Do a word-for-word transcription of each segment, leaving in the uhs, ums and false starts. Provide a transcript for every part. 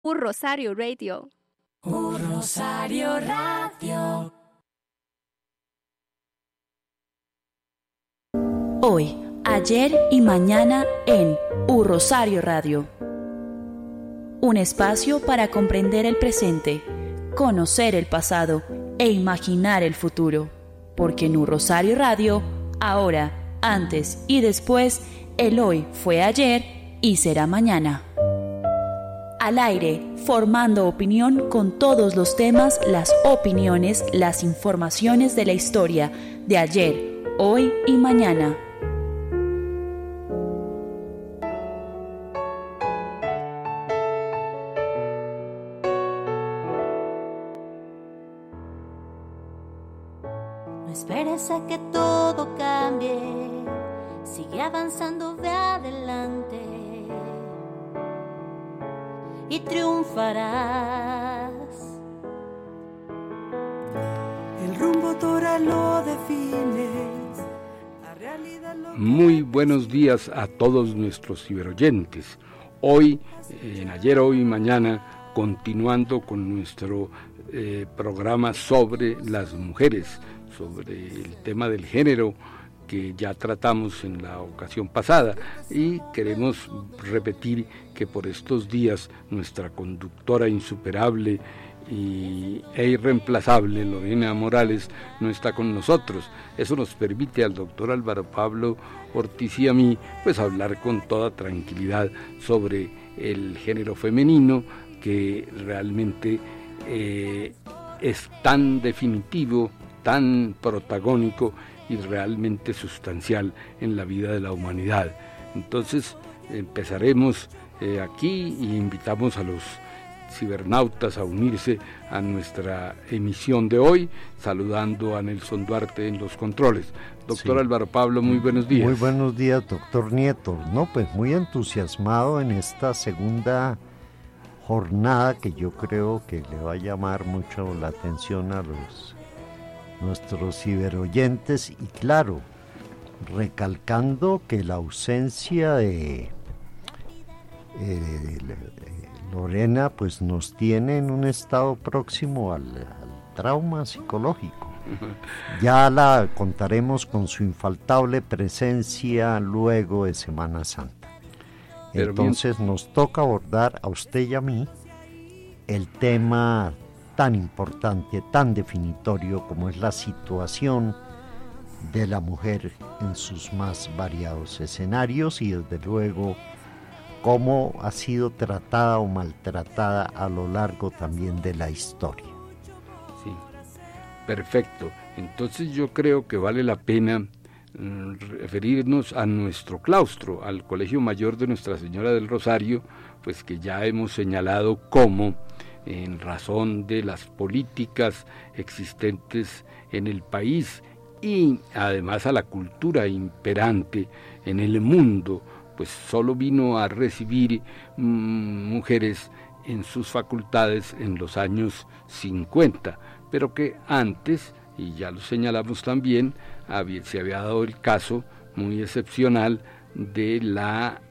Un Rosario Radio. Un Rosario Radio. Hoy, ayer y mañana en Un Rosario Radio. Un espacio para comprender el presente, conocer el pasado e imaginar el futuro. Porque en Un Rosario Radio, ahora, antes y después, el hoy fue ayer y será mañana. Al aire, formando opinión con todos los temas, las opiniones, las informaciones de la historia de ayer, hoy y mañana. No esperes a que todo cambie, sigue avanzando, ve adelante y triunfarás. El rumbo toral lo defines, la realidad lo... Muy buenos días a todos nuestros ciberoyentes. Hoy, en ayer, hoy y mañana, continuando con nuestro eh, programa sobre las mujeres, sobre el tema del género que ya tratamos en la ocasión pasada, y queremos repetir que por estos días nuestra conductora insuperable y, e irreemplazable Lorena Morales no está con nosotros. Eso nos permite al doctor Álvaro Pablo Ortiz y a mí pues hablar con toda tranquilidad sobre el género femenino, que realmente eh, es tan definitivo, tan protagónico y realmente sustancial en la vida de la humanidad. Entonces empezaremos eh, aquí y invitamos a los cibernautas a unirse a nuestra emisión de hoy, saludando a Nelson Duarte en los controles. Doctor sí. Álvaro Pablo, muy buenos días. Muy buenos días, doctor Nieto. No, pues muy entusiasmado en esta segunda jornada que yo creo que le va a llamar mucho la atención a los nuestros ciberoyentes, y claro, recalcando que la ausencia de, eh, de Lorena pues nos tiene en un estado próximo al, al trauma psicológico. Ya la contaremos con su infaltable presencia luego de Semana Santa. Pero entonces bien, nos toca abordar a usted y a mí el tema tan importante, tan definitorio como es la situación de la mujer en sus más variados escenarios y desde luego cómo ha sido tratada o maltratada a lo largo también de la historia. Sí, perfecto. Entonces yo creo que vale la pena mm, referirnos a nuestro claustro, al Colegio Mayor de Nuestra Señora del Rosario, pues que ya hemos señalado cómo, en razón de las políticas existentes en el país y además a la cultura imperante en el mundo, pues solo vino a recibir mmm, mujeres en sus facultades en los años cincuenta, pero que antes, y ya lo señalamos también, había, se había dado el caso muy excepcional de la...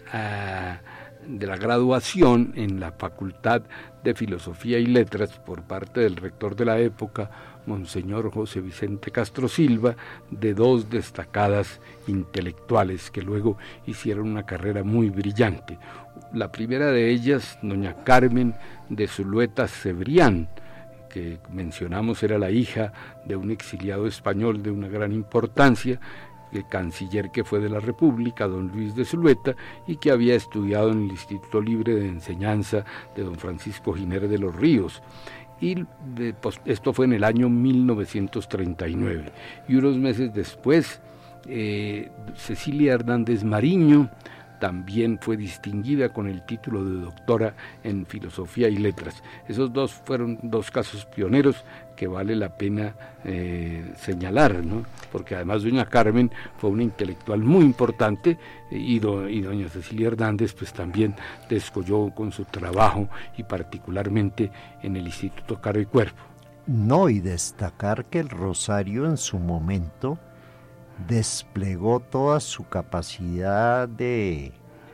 Uh, de la graduación en la Facultad de Filosofía y Letras por parte del rector de la época, Monseñor José Vicente Castro Silva, de dos destacadas intelectuales que luego hicieron una carrera muy brillante. La primera de ellas, doña Carmen de Zulueta Cebrián, que mencionamos era la hija de un exiliado español de una gran importancia, el canciller que fue de la República, don Luis de Zulueta, y que había estudiado en el Instituto Libre de Enseñanza de don Francisco Giner de los Ríos. Y de, pues, esto fue en el año mil novecientos treinta y nueve. Y unos meses después, eh, Cecilia Hernández Mariño también fue distinguida con el título de doctora en Filosofía y Letras. Esos dos fueron dos casos pioneros que vale la pena eh, señalar, ¿no? Porque además doña Carmen fue una intelectual muy importante y, do, y doña Cecilia Hernández pues también descolló con su trabajo y particularmente en el Instituto Cara y Cuerpo. No, y destacar que el Rosario en su momento desplegó toda su capacidad de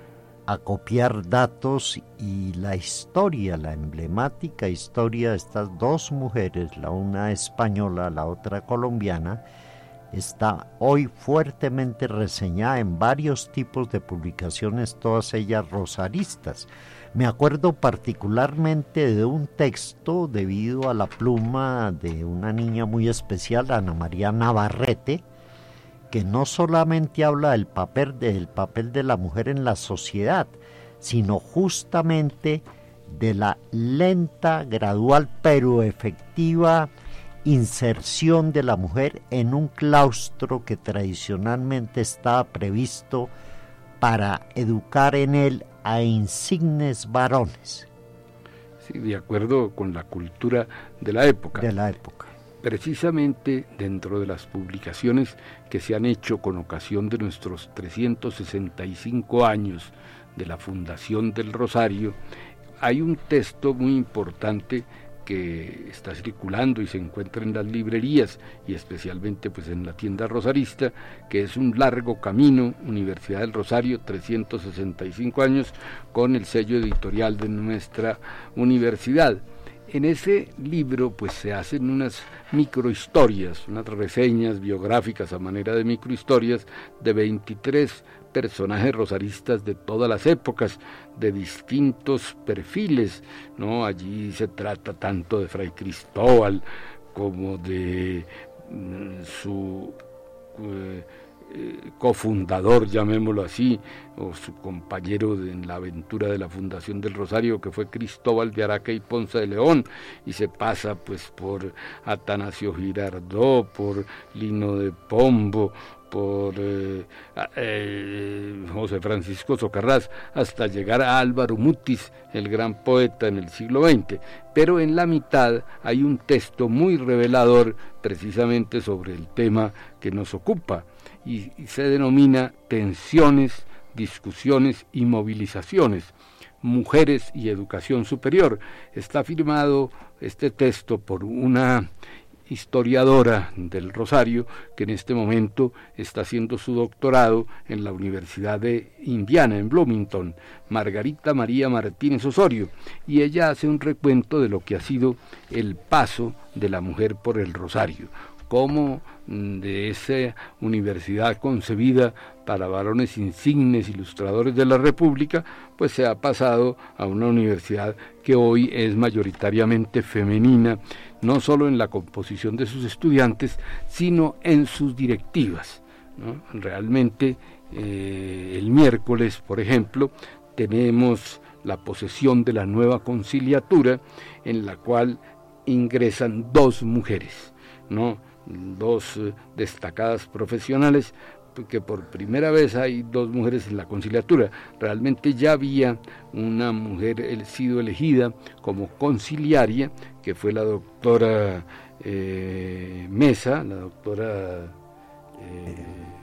a copiar datos y la historia, la emblemática historia de estas dos mujeres, la una española, la otra colombiana, está hoy fuertemente reseñada en varios tipos de publicaciones, todas ellas rosaristas. Me acuerdo particularmente de un texto debido a la pluma de una niña muy especial, Ana María Navarrete, que no solamente habla del papel, del papel de la mujer en la sociedad, sino justamente de la lenta, gradual, pero efectiva inserción de la mujer en un claustro que tradicionalmente estaba previsto para educar en él a insignes varones. Sí, de acuerdo con la cultura de la época. De la época. Precisamente dentro de las publicaciones que se han hecho con ocasión de nuestros trescientos sesenta y cinco años de la Fundación del Rosario, hay un texto muy importante que está circulando y se encuentra en las librerías y especialmente pues en la tienda rosarista, que es Un largo camino, Universidad del Rosario, trescientos sesenta y cinco años, con el sello editorial de nuestra universidad. En ese libro pues se hacen unas microhistorias, unas reseñas biográficas a manera de microhistorias de veintitrés personajes rosaristas de todas las épocas, de distintos perfiles, ¿no? Allí se trata tanto de Fray Cristóbal como de mm, su eh, eh, cofundador, llamémoslo así, o su compañero de, en la aventura de la Fundación del Rosario, que fue Cristóbal de Araca y Ponce de León, y se pasa pues por Atanasio Girardot, por Lino de Pombo, por eh, eh, José Francisco Socarrás, hasta llegar a Álvaro Mutis, el gran poeta en el siglo veinte. Pero en la mitad hay un texto muy revelador precisamente sobre el tema que nos ocupa, y, y se denomina Tensiones, Discusiones y Movilizaciones, Mujeres y Educación Superior. Está firmado este texto por una historiadora del Rosario, que en este momento está haciendo su doctorado en la Universidad de Indiana, en Bloomington, Margarita María Martínez Osorio, y ella hace un recuento de lo que ha sido el paso de la mujer por el Rosario, cómo de esa universidad concebida para varones insignes, ilustradores de la República, pues se ha pasado a una universidad que hoy es mayoritariamente femenina, no solo en la composición de sus estudiantes, sino en sus directivas, ¿no? Realmente eh, el miércoles, por ejemplo, tenemos la posesión de la nueva conciliatura, en la cual ingresan dos mujeres, ¿no? Dos eh, destacadas profesionales, que por primera vez hay dos mujeres en la conciliatura. Realmente ya había una mujer el, sido elegida como conciliaria, que fue la doctora eh, Mesa, la doctora eh,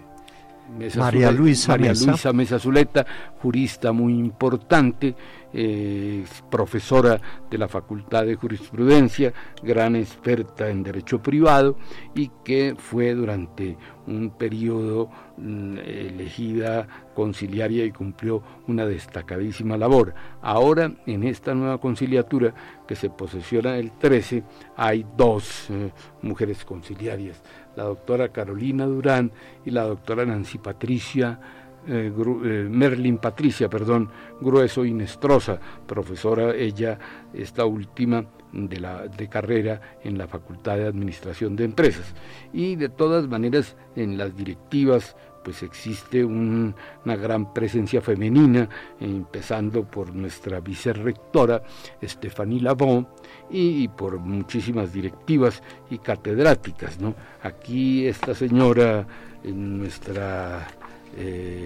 Mesa María, Zuleta, Luisa, María Mesa. Luisa Mesa Zuleta, jurista muy importante, eh, profesora de la Facultad de Jurisprudencia, gran experta en derecho privado, y que fue durante un periodo mm, elegida conciliaria y cumplió una destacadísima labor. Ahora, en esta nueva conciliatura que se posesiona el trece, hay dos eh, mujeres conciliarias, la doctora Carolina Durán y la doctora Nancy Patricia Eh, Gru, eh, Merlin Patricia, perdón, Grueso Inestrosa, profesora ella, esta última de, la, de carrera en la Facultad de Administración de Empresas. Y de todas maneras en las directivas pues existe un, una gran presencia femenina, empezando por nuestra vicerrectora Stephanie Lavon y, y por muchísimas directivas y catedráticas, ¿no? Aquí esta señora, en nuestra Eh,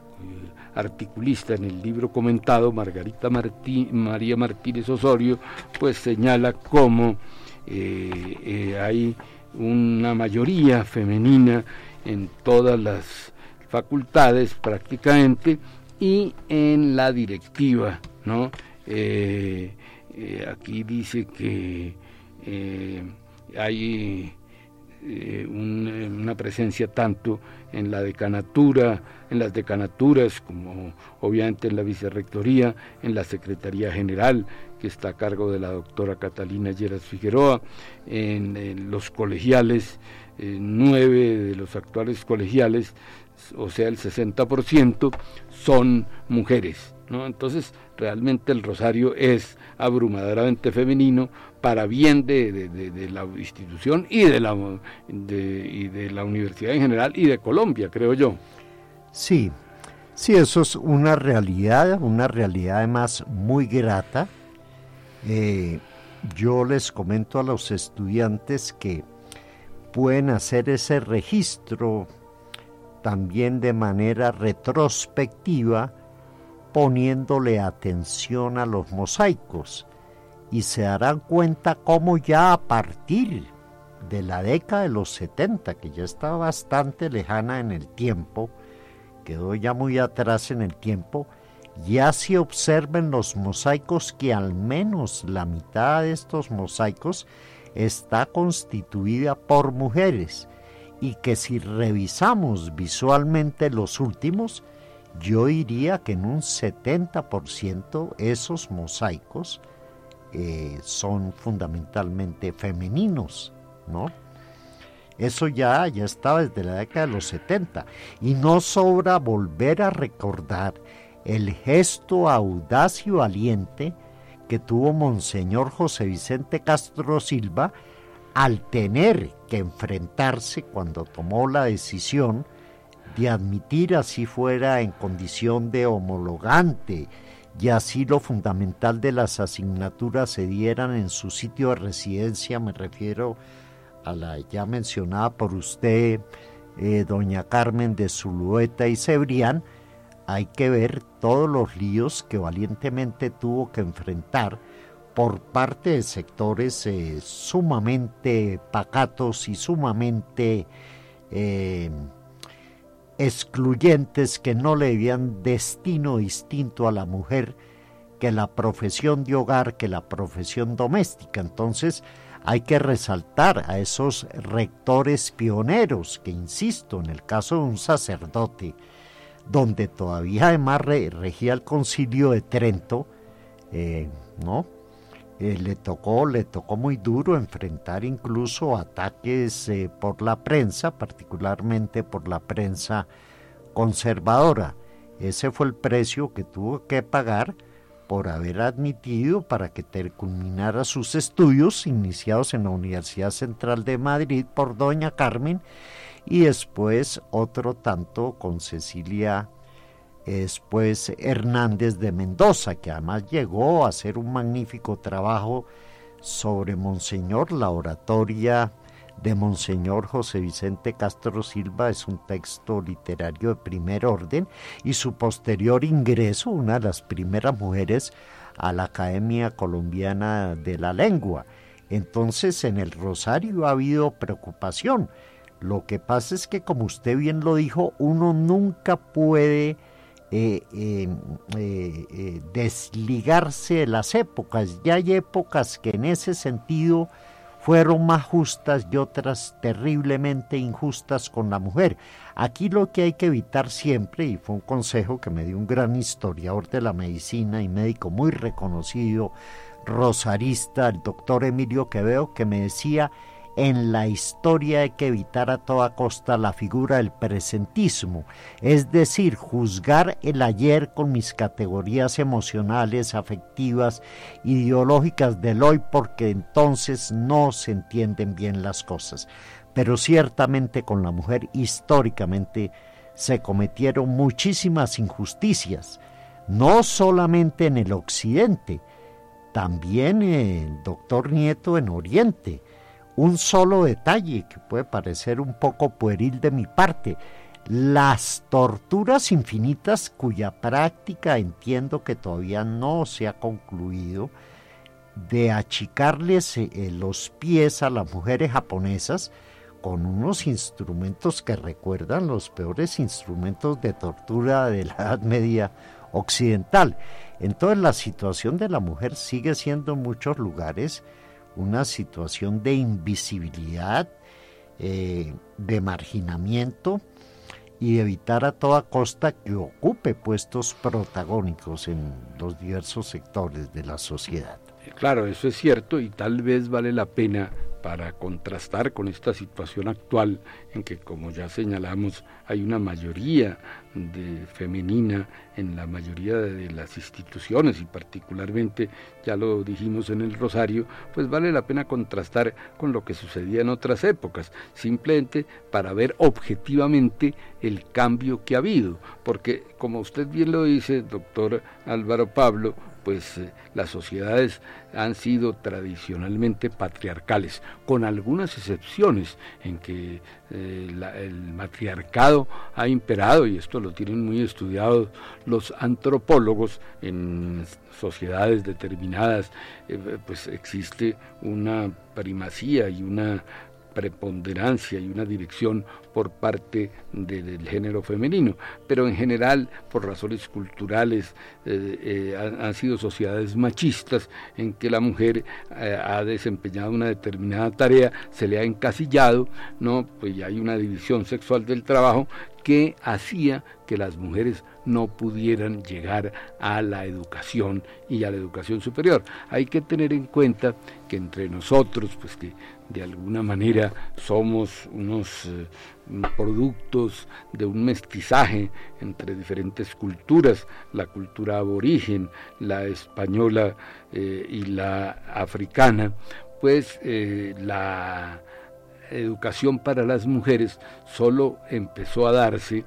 articulista en el libro comentado, Margarita Martí, María Martínez Osorio, pues señala cómo eh, eh, hay una mayoría femenina en todas las facultades prácticamente y en la directiva, ¿no? Eh, eh, aquí dice que eh, hay eh, un, una presencia tanto en la decanatura, en las decanaturas, como obviamente en la vicerrectoría, en la Secretaría General, que está a cargo de la doctora Catalina Lleras Figueroa, en, en los colegiales, eh, nueve de los actuales colegiales, o sea el sesenta por ciento, son mujeres, ¿no? Entonces realmente el Rosario es abrumadoramente femenino para bien de, de, de, de la institución y de la, de, y de la universidad en general y de Colombia, creo yo. Sí, sí, eso es una realidad, una realidad además muy grata. Eh, yo les comento a los estudiantes que pueden hacer ese registro también de manera retrospectiva, poniéndole atención a los mosaicos, y se darán cuenta cómo ya a partir de la década de los setenta, que ya está bastante lejana en el tiempo, quedó ya muy atrás en el tiempo, ya se observen los mosaicos que al menos la mitad de estos mosaicos está constituida por mujeres, y que si revisamos visualmente los últimos, yo diría que en un setenta por ciento esos mosaicos eh, son fundamentalmente femeninos, ¿no? Eso ya, ya estaba desde la década de los setenta, y no sobra volver a recordar el gesto audaz y valiente que tuvo Monseñor José Vicente Castro Silva al tener que enfrentarse, cuando tomó la decisión de admitir, así fuera en condición de homologante, y así lo fundamental de las asignaturas se dieran en su sitio de residencia, me refiero a la ya mencionada por usted, eh, doña Carmen de Zulueta y Cebrián. Hay que ver todos los líos que valientemente tuvo que enfrentar por parte de sectores eh, sumamente pacatos y sumamente eh, excluyentes, que no le debían destino distinto a la mujer que la profesión de hogar, que la profesión doméstica. Entonces hay que resaltar a esos rectores pioneros que, insisto, en el caso de un sacerdote, donde todavía además regía el Concilio de Trento, eh, ¿no? Eh, le tocó, le tocó muy duro enfrentar incluso ataques eh, por la prensa, particularmente por la prensa conservadora. Ese fue el precio que tuvo que pagar por haber admitido, para que culminara sus estudios iniciados en la Universidad Central de Madrid por doña Carmen, y después otro tanto con Cecilia después Hernández de Mendoza, que además llegó a hacer un magnífico trabajo sobre Monseñor. La oratoria de Monseñor José Vicente Castro Silva es un texto literario de primer orden, y su posterior ingreso, una de las primeras mujeres a la Academia Colombiana de la Lengua. Entonces en el Rosario ha habido preocupación. Lo que pasa es que, como usted bien lo dijo, uno nunca puede Eh, eh, eh, eh, desligarse de las épocas. Ya hay épocas que en ese sentido fueron más justas y otras terriblemente injustas con la mujer. Aquí lo que hay que evitar siempre, y fue un consejo que me dio un gran historiador de la medicina y médico muy reconocido, rosarista, el doctor Emilio Quevedo, que me decía: en la historia hay que evitar a toda costa la figura del presentismo, es decir, juzgar el ayer con mis categorías emocionales, afectivas, ideológicas del hoy, porque entonces no se entienden bien las cosas. Pero ciertamente con la mujer históricamente se cometieron muchísimas injusticias, no solamente en el occidente, también el doctor Nieto en Oriente. Un solo detalle que puede parecer un poco pueril de mi parte: las torturas infinitas, cuya práctica entiendo que todavía no se ha concluido, de achicarles eh, los pies a las mujeres japonesas con unos instrumentos que recuerdan los peores instrumentos de tortura de la Edad Media occidental. Entonces la situación de la mujer sigue siendo en muchos lugares una situación de invisibilidad eh, de marginamiento y evitar a toda costa que ocupe puestos protagónicos en los diversos sectores de la sociedad. Claro, eso es cierto, y tal vez vale la pena, para contrastar con esta situación actual en que, como ya señalamos, hay una mayoría de femenina en la mayoría de las instituciones, y particularmente, ya lo dijimos en el Rosario, pues vale la pena contrastar con lo que sucedía en otras épocas, simplemente para ver objetivamente el cambio que ha habido, porque como usted bien lo dice, doctor Álvaro Pablo, pues eh, las sociedades han sido tradicionalmente patriarcales, con algunas excepciones en que eh, la, el matriarcado ha imperado, y esto lo tienen muy estudiado los antropólogos. En sociedades determinadas eh, pues existe una primacía y una preponderancia y una dirección por parte de, del género femenino, pero en general, por razones culturales, eh, eh, han, han sido sociedades machistas en que la mujer eh, ha desempeñado una determinada tarea, se le ha encasillado, ¿no? Pues ya hay una división sexual del trabajo que hacía que las mujeres no pudieran llegar a la educación y a la educación superior. Hay que tener en cuenta que entre nosotros, pues que de alguna manera somos unos eh, productos de un mestizaje entre diferentes culturas, la cultura aborigen, la española eh, y la africana, pues eh, la educación para las mujeres solo empezó a darse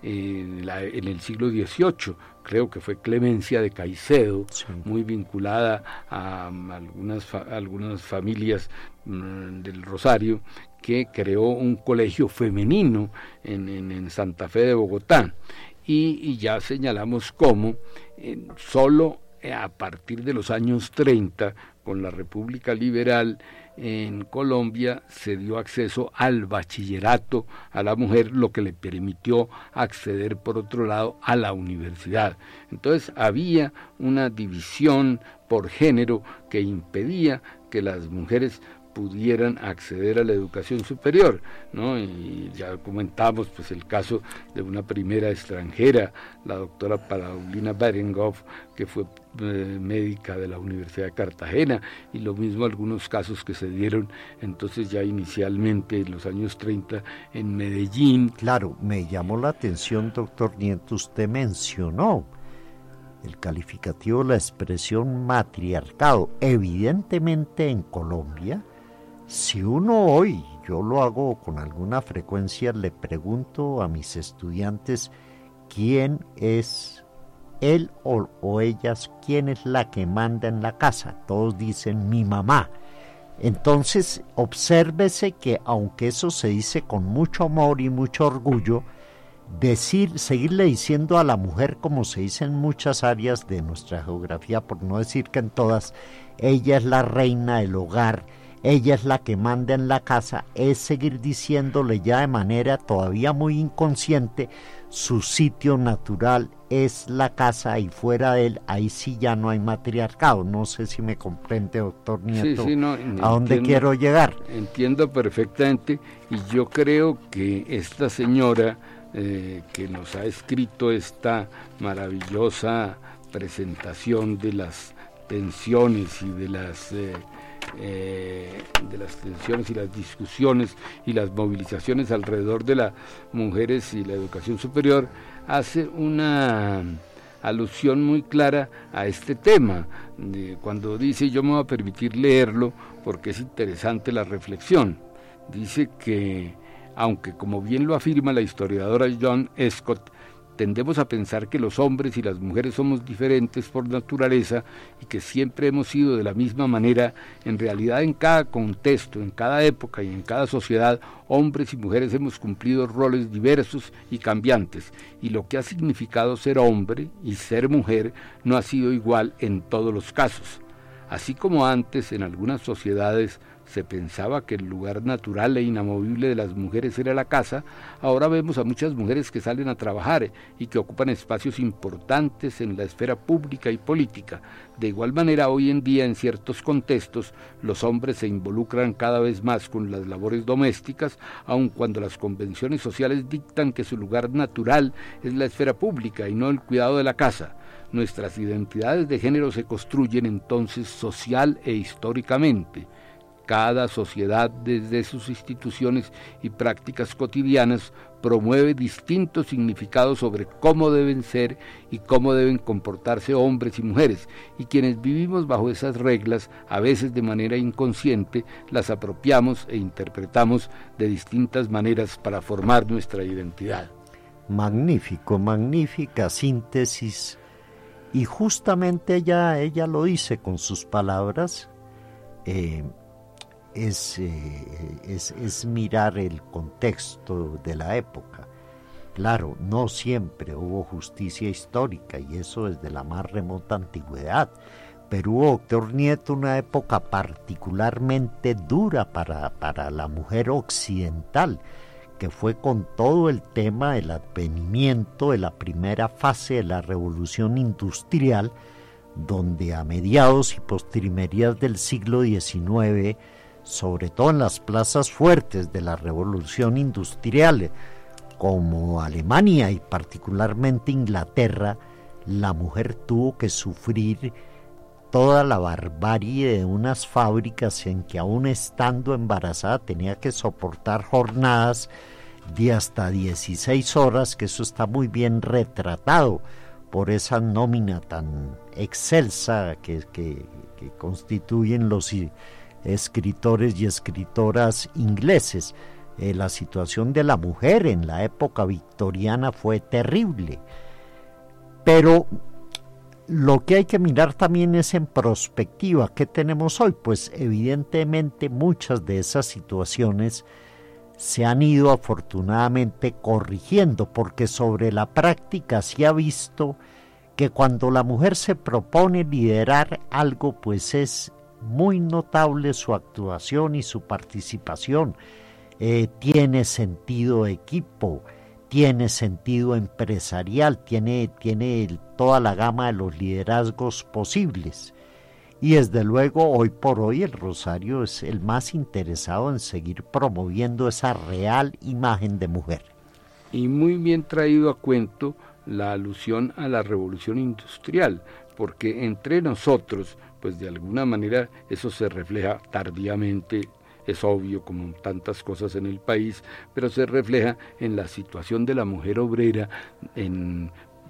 en, la, en el siglo dieciocho, creo que fue Clemencia de Caicedo, sí, muy vinculada a, a algunas, fa, algunas familias mmm, del Rosario, que creó un colegio femenino en, en, en Santa Fe de Bogotá, y, y ya señalamos cómo eh, solo a partir de los años treinta, con la República Liberal en Colombia, se dio acceso al bachillerato a la mujer, lo que le permitió acceder, por otro lado, a la universidad. Entonces había una división por género que impedía que las mujeres pudieran acceder a la educación superior, ¿no? Y ya comentamos pues el caso de una primera extranjera, la doctora Paulina Berengoff, que fue eh, médica de la Universidad de Cartagena, y lo mismo algunos casos que se dieron entonces ya inicialmente en los años treinta en Medellín. Claro, me llamó la atención, doctor Nieto, usted mencionó el calificativo, la expresión matriarcado. Evidentemente en Colombia, si uno hoy, yo lo hago con alguna frecuencia, le pregunto a mis estudiantes quién es él o, o ellas, quién es la que manda en la casa, todos dicen mi mamá. Entonces obsérvese que aunque eso se dice con mucho amor y mucho orgullo, decir, seguirle diciendo a la mujer, como se dice en muchas áreas de nuestra geografía, por no decir que en todas, ella es la reina del hogar, ella es la que manda en la casa, es seguir diciéndole ya de manera todavía muy inconsciente, su sitio natural es la casa y fuera de él, ahí sí ya no hay matriarcado. No sé si me comprende, doctor Nieto, sí, sí, no, a dónde quiero llegar. Entiendo perfectamente, y yo creo que esta señora eh, que nos ha escrito esta maravillosa presentación de las tensiones y de las... Eh, Eh, de las tensiones y las discusiones y las movilizaciones alrededor de las mujeres y la educación superior, hace una alusión muy clara a este tema, de cuando dice, yo me voy a permitir leerlo porque es interesante la reflexión. Dice que, aunque como bien lo afirma la historiadora Joan Scott, tendemos a pensar que los hombres y las mujeres somos diferentes por naturaleza y que siempre hemos sido de la misma manera, en realidad en cada contexto, en cada época y en cada sociedad, hombres y mujeres hemos cumplido roles diversos y cambiantes, y lo que ha significado ser hombre y ser mujer no ha sido igual en todos los casos. Así como antes en algunas sociedades se pensaba que el lugar natural e inamovible de las mujeres era la casa, ahora vemos a muchas mujeres que salen a trabajar y que ocupan espacios importantes en la esfera pública y política. De igual manera, hoy en día, en ciertos contextos, los hombres se involucran cada vez más con las labores domésticas, aun cuando las convenciones sociales dictan que su lugar natural es la esfera pública y no el cuidado de la casa. Nuestras identidades de género se construyen entonces social e históricamente. Cada sociedad, desde sus instituciones y prácticas cotidianas, promueve distintos significados sobre cómo deben ser y cómo deben comportarse hombres y mujeres, y quienes vivimos bajo esas reglas, a veces de manera inconsciente, las apropiamos e interpretamos de distintas maneras para formar nuestra identidad. Magnífico, magnífica síntesis, y justamente ella, ella lo dice con sus palabras. eh, Es, eh, es, es mirar el contexto de la época. Claro, no siempre hubo justicia histórica, y eso desde la más remota antigüedad, pero hubo, doctor Nieto, una época particularmente dura para, para la mujer occidental, que fue con todo el tema del advenimiento de la primera fase de la revolución industrial, donde a mediados y postrimerías del siglo diecinueve, sobre todo en las plazas fuertes de la revolución industrial, como Alemania y particularmente Inglaterra, la mujer tuvo que sufrir toda la barbarie de unas fábricas en que, aún estando embarazada, tenía que soportar jornadas de hasta dieciséis horas, que eso está muy bien retratado por esa nómina tan excelsa que, que, que constituyen los escritores y escritoras ingleses. Eh, la situación de la mujer en la época victoriana fue terrible, pero lo que hay que mirar también es en perspectiva. ¿Qué tenemos hoy? Pues evidentemente muchas de esas situaciones se han ido afortunadamente corrigiendo, porque sobre la práctica se ha visto que cuando la mujer se propone liderar algo, pues es muy notable su actuación y su participación. Eh, tiene sentido equipo, tiene sentido empresarial, tiene, tiene toda la gama de los liderazgos posibles. Y desde luego, hoy por hoy, el Rosario es el más interesado en seguir promoviendo esa real imagen de mujer. Y muy bien traído a cuento la alusión a la revolución industrial, porque entre nosotros, pues de alguna manera eso se refleja tardíamente, es obvio, como tantas cosas en el país, pero se refleja en la situación de la mujer obrera en,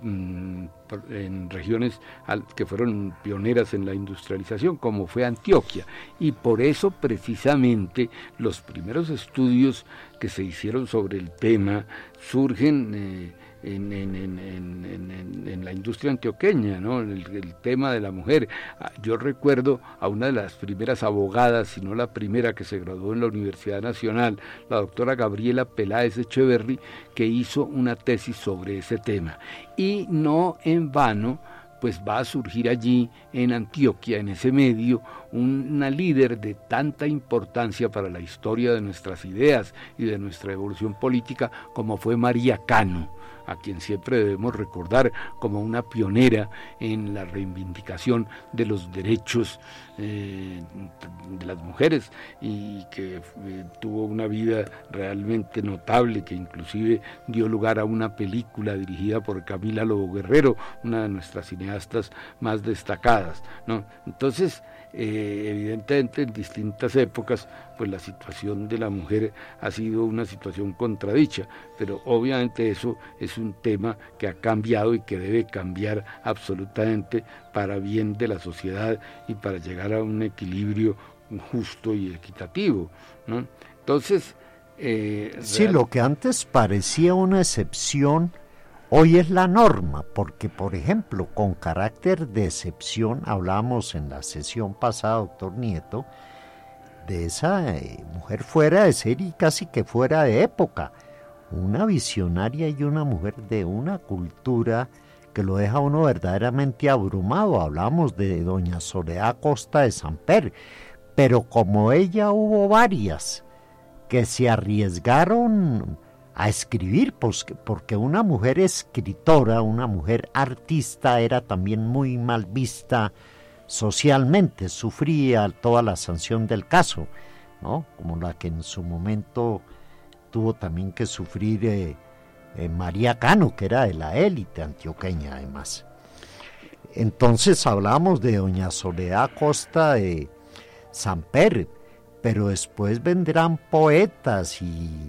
en regiones que fueron pioneras en la industrialización, como fue Antioquia, y por eso precisamente los primeros estudios que se hicieron sobre el tema surgen eh, En, en, en, en, en, en la industria antioqueña, ¿no? El, el tema de la mujer. Yo recuerdo a una de las primeras abogadas, si no la primera, que se graduó en la Universidad Nacional, la doctora Gabriela Peláez Echeverry, que hizo una tesis sobre ese tema. Y no en vano, pues va a surgir allí en Antioquia, en ese medio, una líder de tanta importancia para la historia de nuestras ideas y de nuestra evolución política, como fue María Cano, a quien siempre debemos recordar como una pionera en la reivindicación de los derechos eh, de las mujeres, y que eh, tuvo una vida realmente notable, que inclusive dio lugar a una película dirigida por Camila Lobo Guerrero, una de nuestras cineastas más destacadas, ¿no? Entonces, eh, evidentemente en distintas épocas, pues la situación de la mujer ha sido una situación contradicha, pero obviamente eso es un tema que ha cambiado y que debe cambiar absolutamente para bien de la sociedad y para llegar a un equilibrio justo y equitativo, ¿no? Entonces, eh, sí, real... lo que antes parecía una excepción, hoy es la norma, porque, por ejemplo, con carácter de excepción, hablábamos en la sesión pasada, doctor Nieto, de esa eh, mujer fuera de serie y casi que fuera de época, una visionaria y una mujer de una cultura que lo deja uno verdaderamente abrumado. Hablamos de doña Soledad Costa de Samper, pero como ella hubo varias que se arriesgaron a escribir, pues, porque una mujer escritora, una mujer artista era también muy mal vista socialmente, sufría toda la sanción del caso, ¿no? Como la que en su momento tuvo también que sufrir eh, eh, María Cano, que era de la élite antioqueña además. Entonces hablamos de doña Soledad Costa de Samper, pero después vendrán poetas y,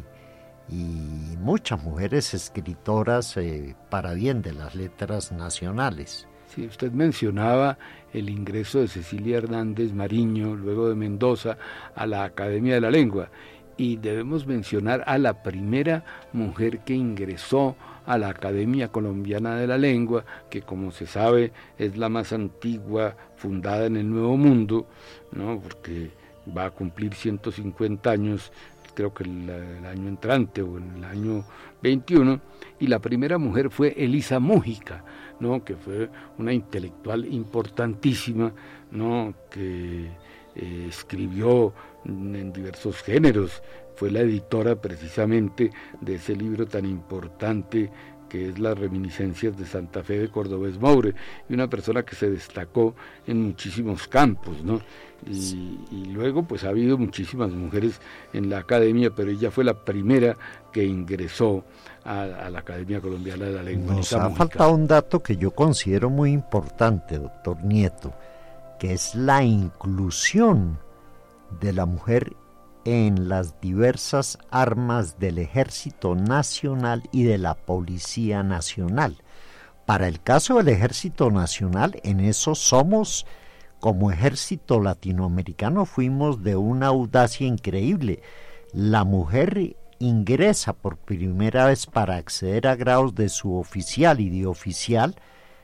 y muchas mujeres escritoras eh, para bien de las letras nacionales. Sí, usted mencionaba el ingreso de Cecilia Hernández Mariño, luego de Mendoza, a la Academia de la Lengua, y debemos mencionar a la primera mujer que ingresó a la Academia Colombiana de la Lengua, que como se sabe es la más antigua fundada en el Nuevo Mundo, ¿no? Porque va a cumplir ciento cincuenta años, creo que el, el año entrante o en el año veintiuno, y la primera mujer fue Elisa Múgica, ¿no? Que fue una intelectual importantísima, ¿no? Que eh, escribió en diversos géneros, fue la editora precisamente de ese libro tan importante que es Las reminiscencias de Santa Fe de Cordobés Moure, y una persona que se destacó en muchísimos campos, ¿no? Y, y luego pues ha habido muchísimas mujeres en la academia, pero ella fue la primera que ingresó a, a la Academia Colombiana de la Lengua. Nos ha faltado un dato que yo considero muy importante, doctor Nieto, que es la inclusión de la mujer en las diversas armas del Ejército Nacional y de la Policía Nacional. Para el caso del Ejército Nacional, en eso somos, como ejército latinoamericano, fuimos de una audacia increíble. La mujer ingresa por primera vez para acceder a grados de suboficial y de oficial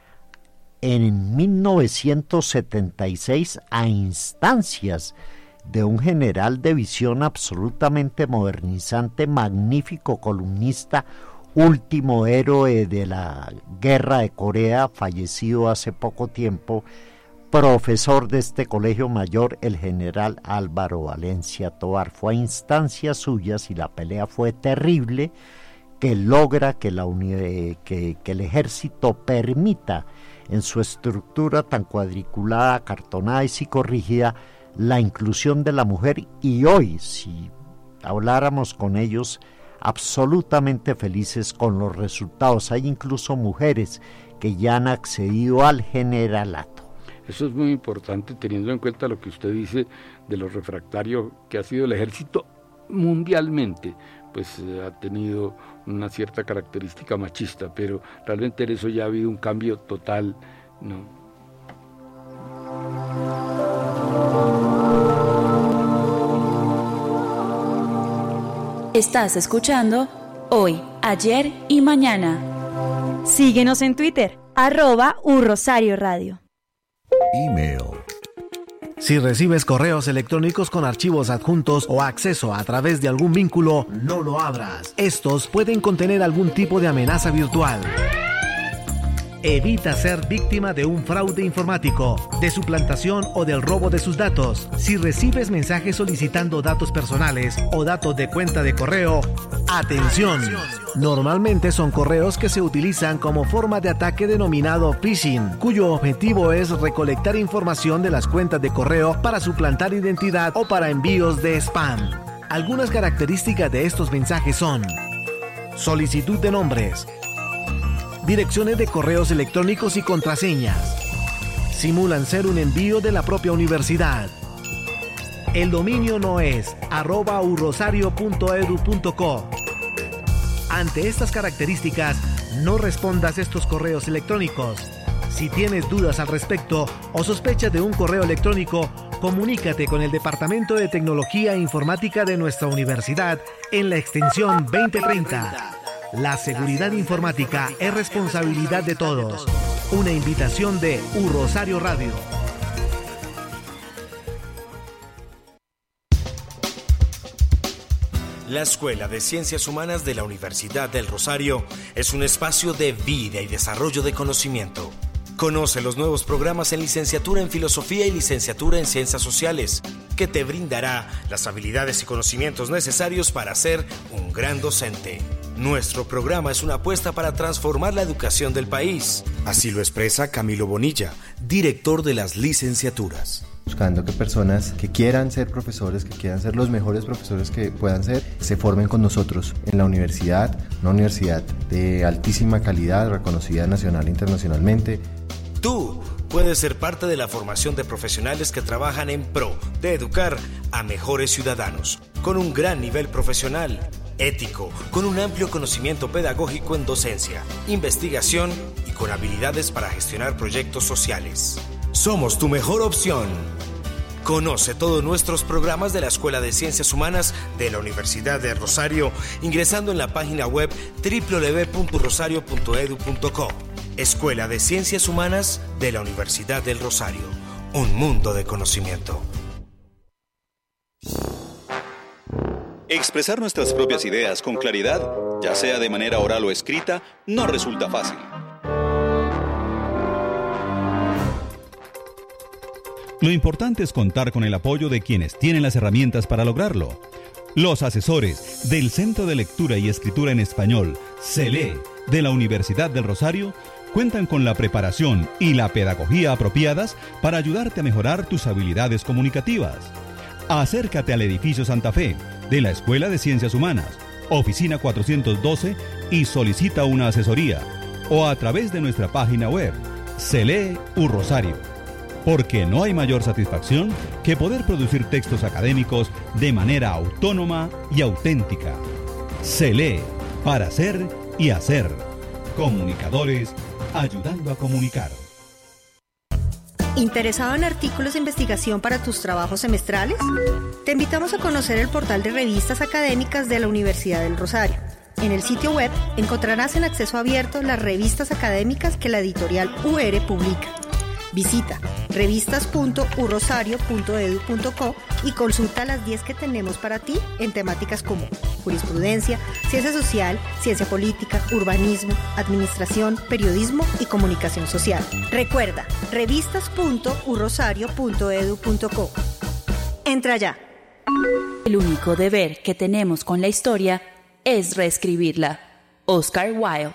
en mil novecientos setenta y seis a instancias de un general de visión absolutamente modernizante, magnífico columnista, último héroe de la guerra de Corea, fallecido hace poco tiempo, profesor de este colegio mayor, el general Álvaro Valencia Tovar. Fue a instancias suyas y la pelea fue terrible, que logra que, la uni- que, que el ejército permita en su estructura tan cuadriculada, acartonada y psicorrígida la inclusión de la mujer, y hoy, si habláramos con ellos, absolutamente felices con los resultados. Hay incluso mujeres que ya han accedido al generalato. Eso es muy importante, teniendo en cuenta lo que usted dice de lo refractario que ha sido el ejército mundialmente, pues eh, ha tenido una cierta característica machista, pero realmente en eso ya ha habido un cambio total, ¿no? Estás escuchando Hoy, Ayer y Mañana. Síguenos en Twitter, arroba Urrosario Radio. Email. Si recibes correos electrónicos con archivos adjuntos o acceso a través de algún vínculo, no lo abras. Estos pueden contener algún tipo de amenaza virtual. Evita ser víctima de un fraude informático, de suplantación o del robo de sus datos. Si recibes mensajes solicitando datos personales o datos de cuenta de correo, ¡atención! Normalmente son correos que se utilizan como forma de ataque denominado phishing, cuyo objetivo es recolectar información de las cuentas de correo para suplantar identidad o para envíos de spam. Algunas características de estos mensajes son: solicitud de nombres, direcciones de correos electrónicos y contraseñas. Simulan ser un envío de la propia universidad. El dominio no es arroba urrosario punto edu punto co. Ante estas características, no respondas estos correos electrónicos. Si tienes dudas al respecto o sospechas de un correo electrónico, comunícate con el Departamento de Tecnología e Informática de nuestra universidad en la extensión veinte treinta. La seguridad informática es responsabilidad de todos. Una invitación de Urrosario Radio. La Escuela de Ciencias Humanas de la Universidad del Rosario es un espacio de vida y desarrollo de conocimiento. Conoce los nuevos programas en licenciatura en Filosofía y licenciatura en Ciencias Sociales. que te brindará las habilidades y conocimientos necesarios para ser un gran docente. Nuestro programa es una apuesta para transformar la educación del país. Así lo expresa Camilo Bonilla, director de las licenciaturas. Buscando que personas que quieran ser profesores, que quieran ser los mejores profesores que puedan ser, se formen con nosotros en la universidad, una universidad de altísima calidad, reconocida nacional e internacionalmente. Tú puedes ser parte de la formación de profesionales que trabajan en pro de educar a mejores ciudadanos, con un gran nivel profesional, ético, con un amplio conocimiento pedagógico en docencia, investigación y con habilidades para gestionar proyectos sociales. Somos tu mejor opción. Conoce todos nuestros programas de la Escuela de Ciencias Humanas de la Universidad de Rosario ingresando en la página web doble u doble u doble u punto rosario punto e d u punto co. Escuela de Ciencias Humanas de la Universidad del Rosario. Un mundo de conocimiento. Expresar nuestras propias ideas con claridad, ya sea de manera oral o escrita, no resulta fácil. Lo importante es contar con el apoyo de quienes tienen las herramientas para lograrlo. Los asesores del Centro de Lectura y Escritura en Español, CELE, de la Universidad del Rosario, cuentan con la preparación y la pedagogía apropiadas para ayudarte a mejorar tus habilidades comunicativas. Acércate al edificio Santa Fe de la Escuela de Ciencias Humanas, oficina cuatrocientos doce, y solicita una asesoría, o a través de nuestra página web, CELE U Rosario. Porque no hay mayor satisfacción que poder producir textos académicos de manera autónoma y auténtica. CELE, para ser y hacer. Comunicadores ayudando a comunicar. ¿Interesado en artículos de investigación para tus trabajos semestrales? Te invitamos a conocer el portal de revistas académicas de la Universidad del Rosario. En el sitio web encontrarás en acceso abierto las revistas académicas que la editorial U R publica. Visita revistas punto u rosario punto e d u punto co y consulta las diez que tenemos para ti en temáticas como jurisprudencia, ciencia social, ciencia política, urbanismo, administración, periodismo y comunicación social. Recuerda, revistas punto u rosario punto e d u punto co. Entra ya. El único deber que tenemos con la historia es reescribirla. Oscar Wilde.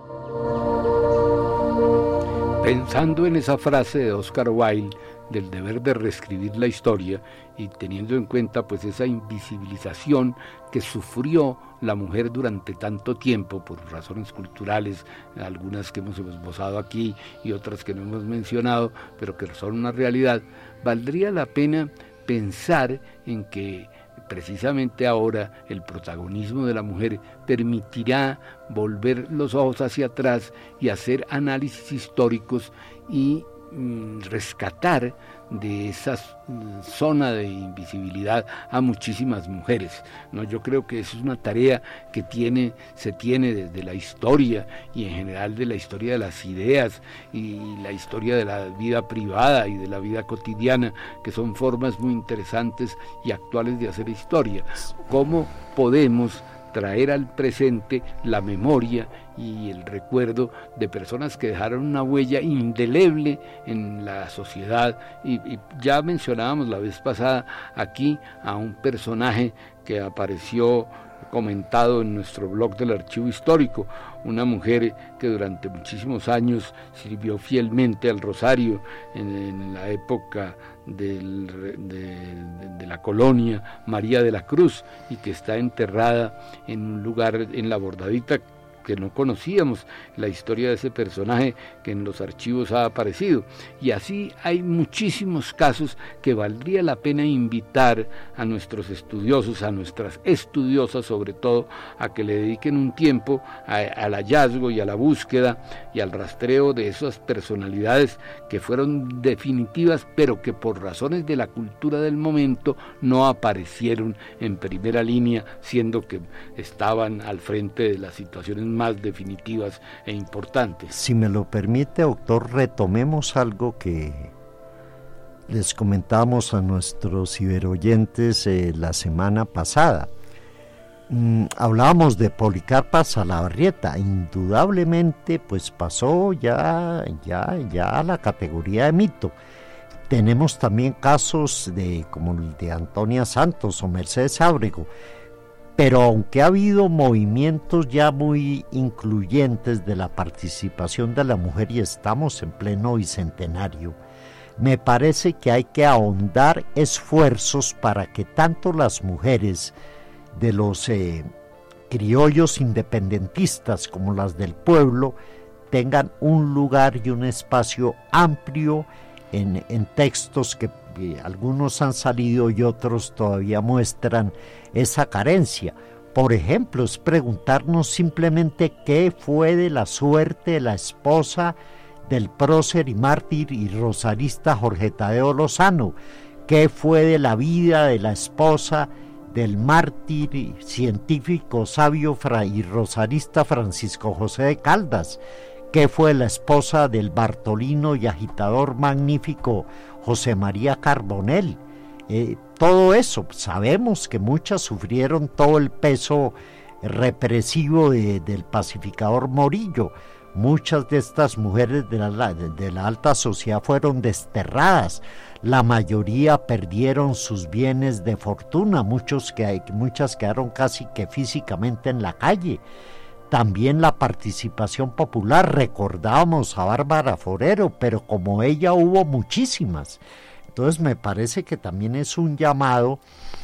Pensando en esa frase de Oscar Wilde del deber de reescribir la historia y teniendo en cuenta pues esa invisibilización que sufrió la mujer durante tanto tiempo por razones culturales, algunas que hemos esbozado aquí y otras que no hemos mencionado, pero que son una realidad, valdría la pena pensar en que precisamente ahora el protagonismo de la mujer permitirá volver los ojos hacia atrás y hacer análisis históricos y mm, rescatar de esa mm, zona de invisibilidad a muchísimas mujeres, ¿no? Yo creo que eso es una tarea que tiene, se tiene desde la historia y en general de la historia de las ideas y la historia de la vida privada y de la vida cotidiana, que son formas muy interesantes y actuales de hacer historia. ¿Cómo podemos traer al presente la memoria y el recuerdo de personas que dejaron una huella indeleble en la sociedad? Y, y ya mencionábamos la vez pasada aquí a un personaje que apareció comentado en nuestro blog del Archivo Histórico, una mujer que durante muchísimos años sirvió fielmente al Rosario en, en la época del, de, de, de la colonia, María de la Cruz, y que está enterrada en un lugar en La Bordadita, que no conocíamos la historia de ese personaje que en los archivos ha aparecido. Y así hay muchísimos casos que valdría la pena invitar a nuestros estudiosos, a nuestras estudiosas sobre todo, a que le dediquen un tiempo a, al hallazgo y a la búsqueda y al rastreo de esas personalidades que fueron definitivas, pero que por razones de la cultura del momento no aparecieron en primera línea, siendo que estaban al frente de las situaciones más definitivas e importantes. Si me lo permite, doctor, retomemos algo que les comentamos a nuestros ciberoyentes eh, la semana pasada. Mm, hablábamos de Policarpa Salabarrieta, indudablemente pues pasó ya, ya, ya a la categoría de mito. tenemos también casos de como el de Antonia Santos o Mercedes Ábrego, pero aunque ha habido movimientos ya muy incluyentes de la participación de la mujer y estamos en pleno bicentenario, me parece que hay que ahondar esfuerzos para que tanto las mujeres de los eh, criollos independentistas como las del pueblo tengan un lugar y un espacio amplio en, en textos que eh, algunos han salido y otros todavía muestran esa carencia. Por ejemplo, es preguntarnos simplemente qué fue de la suerte de la esposa del prócer y mártir y rosarista Jorge Tadeo Lozano, qué fue de la vida de la esposa del mártir y científico sabio y rosarista Francisco José de Caldas, qué fue de la esposa del bartolino y agitador magnífico José María Carbonell. Eh, todo eso, sabemos que muchas sufrieron todo el peso represivo de, del pacificador Morillo. Muchas de estas mujeres de la, de la alta sociedad fueron desterradas, la mayoría perdieron sus bienes de fortuna, muchos que, muchas quedaron casi que físicamente en la calle. También la participación popular, recordábamos a Bárbara Forero, pero como ella hubo muchísimas. Entonces me parece que también es un llamado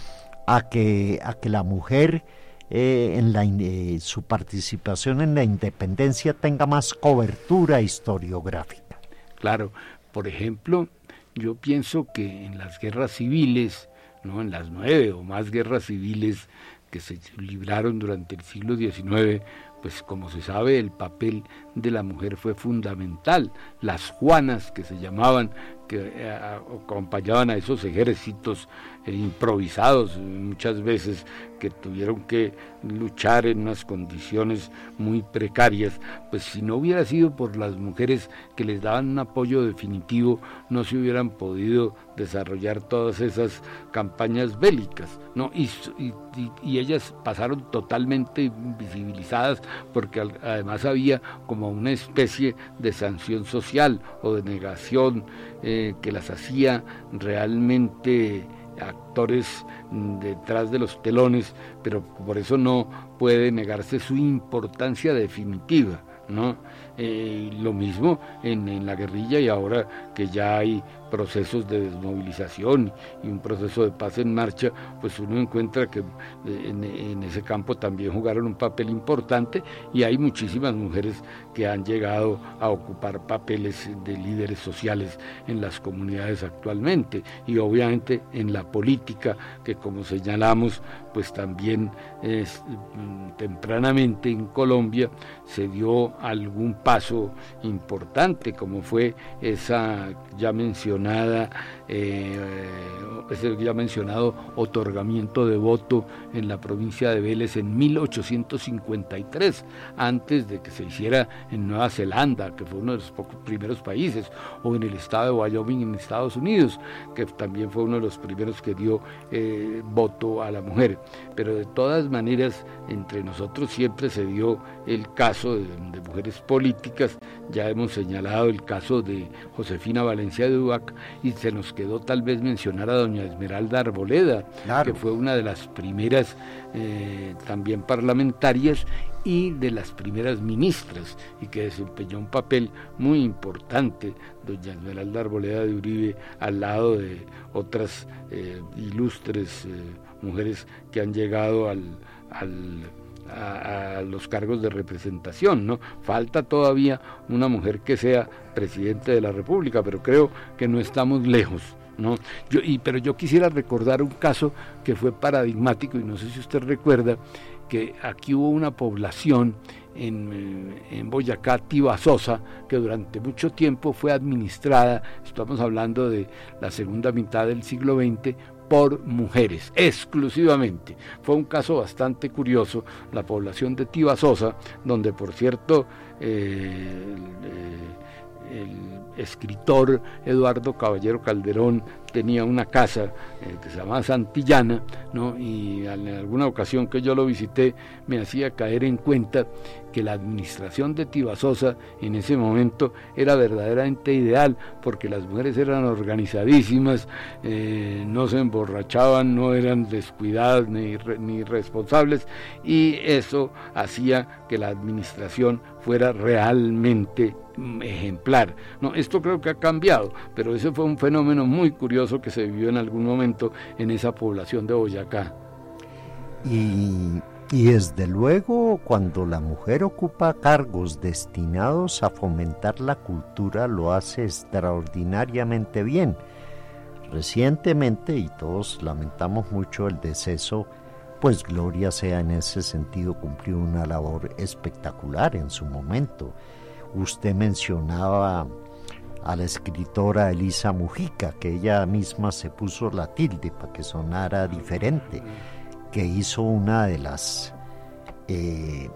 a que, a que la mujer eh, en la, eh, su participación en la independencia tenga más cobertura historiográfica. Claro, por ejemplo, yo pienso que en las guerras civiles, ¿no?, en las nueve o más guerras civiles que se libraron durante el siglo diecinueve, pues como se sabe, el papel de la mujer fue fundamental. Las Juanas, que se llamaban, que eh, acompañaban a esos ejércitos eh, improvisados muchas veces, que tuvieron que luchar en unas condiciones muy precarias, pues si no hubiera sido por las mujeres que les daban un apoyo definitivo, no se hubieran podido desarrollar todas esas campañas bélicas, ¿no? Y, y, y ellas pasaron totalmente invisibilizadas, porque al, además había como una especie de sanción social o de negación eh, que las hacía realmente actores detrás de los telones, pero por eso no puede negarse su importancia definitiva, ¿no? Eh, lo mismo en, en la guerrilla, y ahora que ya hay procesos de desmovilización y un proceso de paz en marcha, pues uno encuentra que en, en ese campo también jugaron un papel importante, y hay muchísimas mujeres que han llegado a ocupar papeles de líderes sociales en las comunidades actualmente, y obviamente en la política, que como señalamos, pues también es, tempranamente en Colombia se dio algún paso importante, como fue esa ya mencionada eh, ese ya mencionado otorgamiento de voto en la provincia de Vélez en mil ochocientos cincuenta y tres, antes de que se hiciera en Nueva Zelanda, que fue uno de los pocos primeros países, o en el estado de Wyoming en Estados Unidos, que también fue uno de los primeros que dio eh, voto a la mujer. Pero de todas maneras, entre nosotros siempre se dio el caso de, de mujeres políticas. Ya hemos señalado el caso de Josefina Valencia de Ubac, y se nos quedó tal vez mencionar a doña Esmeralda Arboleda, claro, que fue una de las primeras eh, también parlamentarias y de las primeras ministras, y que desempeñó un papel muy importante, doña Esmeralda Arboleda de Uribe, al lado de otras eh, ilustres eh, mujeres que han llegado al, al A, a los cargos de representación, ¿no? Falta todavía una mujer que sea presidente de la República, pero creo que no estamos lejos, ¿no? Yo, y, pero yo quisiera recordar un caso que fue paradigmático, y no sé si usted recuerda, que aquí hubo una población en, en Boyacá, Tibasosa, que durante mucho tiempo fue administrada, estamos hablando de la segunda mitad del siglo veinte, por mujeres, exclusivamente. Fue un caso bastante curioso, la población de Tibasosa, donde por cierto eh, el, el escritor Eduardo Caballero Calderón tenía una casa eh, que se llamaba Santillana, ¿no? Y en alguna ocasión que yo lo visité me hacía caer en cuenta que la administración de Tibasosa en ese momento era verdaderamente ideal, porque las mujeres eran organizadísimas, eh, no se emborrachaban, no eran descuidadas ni, ni responsables, y eso hacía que la administración fuera realmente ejemplar. No, esto creo que ha cambiado, pero ese fue un fenómeno muy curioso que se vivió en algún momento en esa población de Boyacá. Y, y desde luego, cuando la mujer ocupa cargos destinados a fomentar la cultura, lo hace extraordinariamente bien. Recientemente, y todos lamentamos mucho el deceso, pues Gloria Sea en ese sentido cumplió una labor espectacular en su momento. Usted mencionaba a la escritora Elisa Mujica, que ella misma se puso la tilde para que sonara diferente, que hizo una de las eh,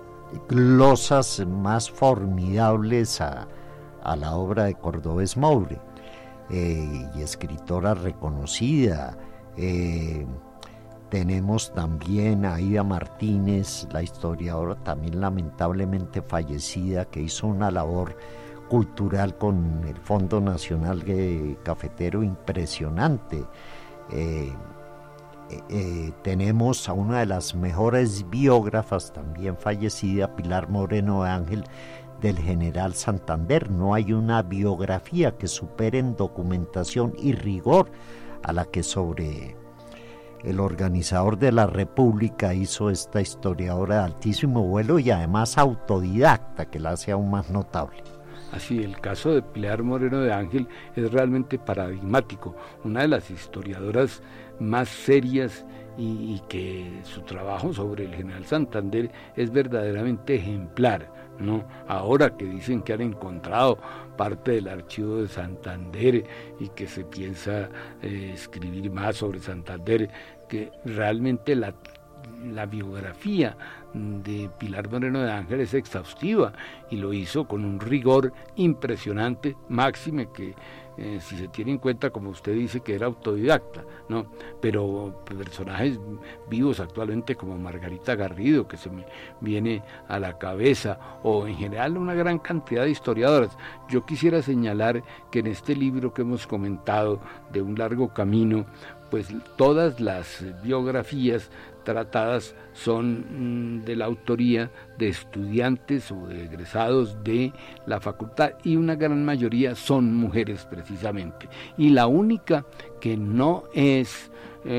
glosas más formidables a, a la obra de Cordovez Moure, eh, y escritora reconocida. Eh, tenemos también a Aida Martínez, la historiadora también lamentablemente fallecida, que hizo una labor cultural con el Fondo Nacional Cafetero impresionante. Eh, eh, eh, tenemos a una de las mejores biógrafas también fallecida, Pilar Moreno de Ángel, del general Santander. No hay una biografía que supere en documentación y rigor a la que sobre el organizador de la República hizo esta historiadora de altísimo vuelo y además autodidacta, que la hace aún más notable. Así, el caso de Pilar Moreno de Ángel es realmente paradigmático, una de las historiadoras más serias y, y que su trabajo sobre el general Santander es verdaderamente ejemplar, ¿no? Ahora que dicen que han encontrado parte del archivo de Santander y que se piensa eh, escribir más sobre Santander, que realmente la, la biografía de Pilar Moreno de Ángel es exhaustiva y lo hizo con un rigor impresionante, máxime que eh, si se tiene en cuenta, como usted dice, que era autodidacta, ¿no? Pero personajes vivos actualmente como Margarita Garrido, que se me viene a la cabeza, o en general una gran cantidad de historiadoras. Yo quisiera señalar que en este libro que hemos comentado, De un largo camino, pues todas las biografías tratadas son de la autoría de estudiantes o de egresados de la facultad, y una gran mayoría son mujeres precisamente, y la única que no es